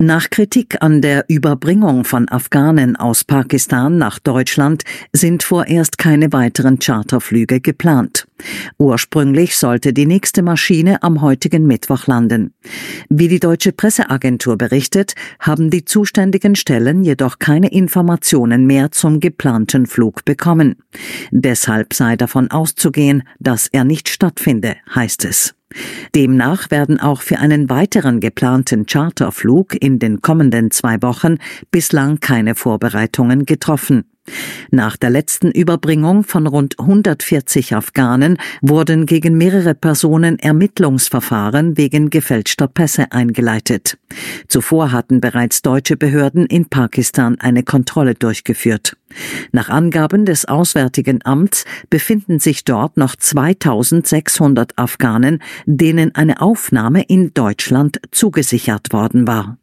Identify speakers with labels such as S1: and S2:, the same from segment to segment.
S1: Nach Kritik an der Überbringung von Afghanen aus Pakistan nach Deutschland sind vorerst keine weiteren Charterflüge geplant. Ursprünglich sollte die nächste Maschine am heutigen Mittwoch landen. Wie die deutsche Presseagentur berichtet, haben die zuständigen Stellen jedoch keine Informationen mehr zum geplanten Flug bekommen. Deshalb sei davon auszugehen, dass er nicht stattfinde, heißt es. Demnach werden auch für einen weiteren geplanten Charterflug in den kommenden 2 Wochen bislang keine Vorbereitungen getroffen. Nach der letzten Überbringung von rund 140 Afghanen wurden gegen mehrere Personen Ermittlungsverfahren wegen gefälschter Pässe eingeleitet. Zuvor hatten bereits deutsche Behörden in Pakistan eine Kontrolle durchgeführt. Nach Angaben des Auswärtigen Amts befinden sich dort noch 2600 Afghanen, denen eine Aufnahme in Deutschland zugesichert worden war.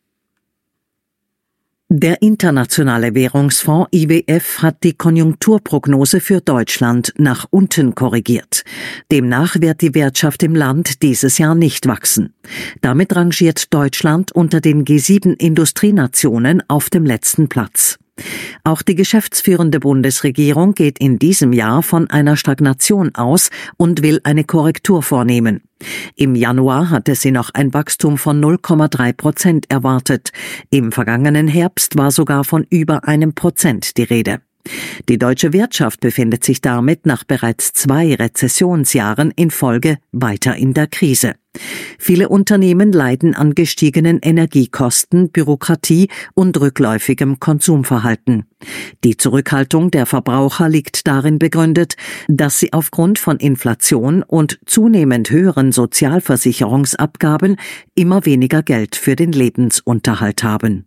S1: Der Internationale Währungsfonds IWF hat die Konjunkturprognose für Deutschland nach unten korrigiert. Demnach wird die Wirtschaft im Land dieses Jahr nicht wachsen. Damit rangiert Deutschland unter den G7-Industrienationen auf dem letzten Platz. Auch die geschäftsführende Bundesregierung geht in diesem Jahr von einer Stagnation aus und will eine Korrektur vornehmen. Im Januar hatte sie noch ein Wachstum von 0,3% erwartet. Im vergangenen Herbst war sogar von über 1% die Rede. Die deutsche Wirtschaft befindet sich damit nach bereits 2 Rezessionsjahren in Folge weiter in der Krise. Viele Unternehmen leiden an gestiegenen Energiekosten, Bürokratie und rückläufigem Konsumverhalten. Die Zurückhaltung der Verbraucher liegt darin begründet, dass sie aufgrund von Inflation und zunehmend höheren Sozialversicherungsabgaben immer weniger Geld für den Lebensunterhalt haben.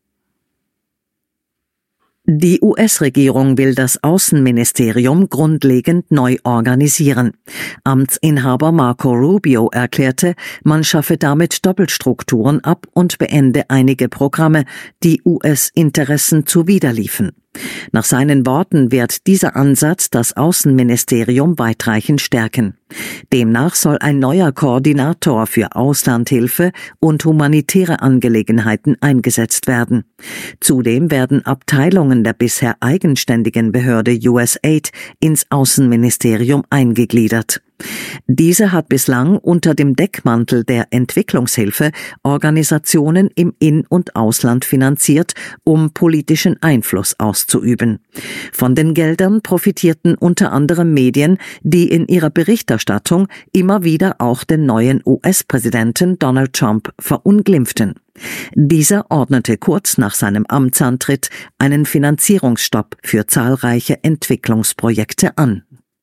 S1: Die US-Regierung will das Außenministerium grundlegend neu organisieren. Amtsinhaber Marco Rubio erklärte, man schaffe damit Doppelstrukturen ab und beende einige Programme, die US-Interessen zuwiderliefen. Nach seinen Worten wird dieser Ansatz das Außenministerium weitreichend stärken. Demnach soll ein neuer Koordinator für Auslandhilfe und humanitäre Angelegenheiten eingesetzt werden. Zudem werden Abteilungen der bisher eigenständigen Behörde USAID ins Außenministerium eingegliedert. Diese hat bislang unter dem Deckmantel der Entwicklungshilfe Organisationen im In- und Ausland finanziert, um politischen Einfluss auszuüben. Von den Geldern profitierten unter anderem Medien, die in ihrer Berichterstattung immer wieder auch den neuen US-Präsidenten Donald Trump verunglimpften. Dieser ordnete kurz nach seinem Amtsantritt einen Finanzierungsstopp für zahlreiche Entwicklungsprojekte an.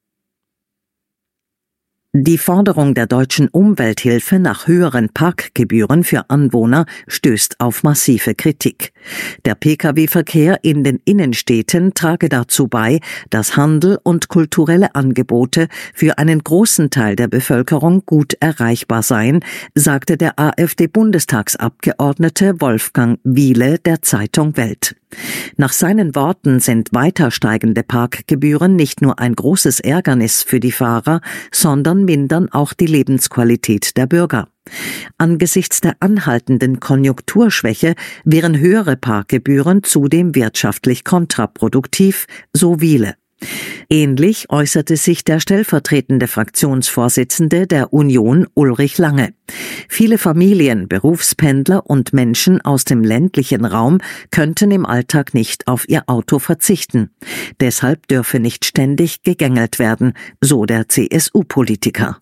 S1: Die Forderung der deutschen Umwelthilfe nach höheren Parkgebühren für Anwohner stößt auf massive Kritik. Der Pkw-Verkehr in den Innenstädten trage dazu bei, dass Handel und kulturelle Angebote für einen großen Teil der Bevölkerung gut erreichbar seien, sagte der AfD-Bundestagsabgeordnete Wolfgang Wiele der Zeitung Welt. Nach seinen Worten sind weiter steigende Parkgebühren nicht nur ein großes Ärgernis für die Fahrer, sondern mindern auch die Lebensqualität der Bürger. Angesichts der anhaltenden Konjunkturschwäche wären höhere Parkgebühren zudem wirtschaftlich kontraproduktiv, so Wiele. Ähnlich äußerte sich der stellvertretende Fraktionsvorsitzende der Union Ulrich Lange. Viele Familien, Berufspendler und Menschen aus dem ländlichen Raum könnten im Alltag nicht auf ihr Auto verzichten. Deshalb dürfe nicht ständig gegängelt werden, so der CSU-Politiker.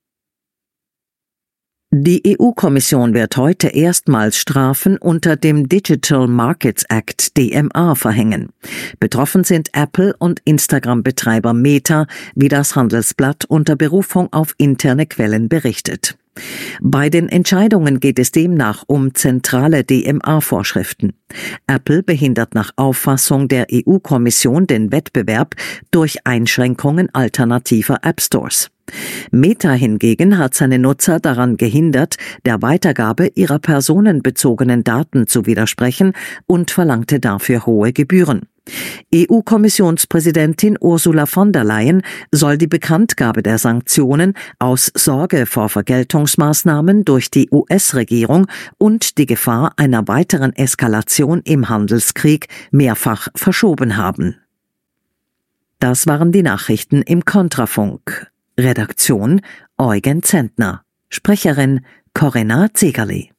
S1: Die EU-Kommission wird heute erstmals Strafen unter dem Digital Markets Act DMA verhängen. Betroffen sind Apple und Instagram-Betreiber Meta, wie das Handelsblatt unter Berufung auf interne Quellen berichtet. Bei den Entscheidungen geht es demnach um zentrale DMA-Vorschriften. Apple behindert nach Auffassung der EU-Kommission den Wettbewerb durch Einschränkungen alternativer App-Stores. Meta hingegen hat seine Nutzer daran gehindert, der Weitergabe ihrer personenbezogenen Daten zu widersprechen und verlangte dafür hohe Gebühren. EU-Kommissionspräsidentin Ursula von der Leyen soll die Bekanntgabe der Sanktionen aus Sorge vor Vergeltungsmaßnahmen durch die US-Regierung und die Gefahr einer weiteren Eskalation im Handelskrieg mehrfach verschoben haben. Das waren die Nachrichten im Kontrafunk. Redaktion Eugen Zentner. Sprecherin Corinna Zegerle.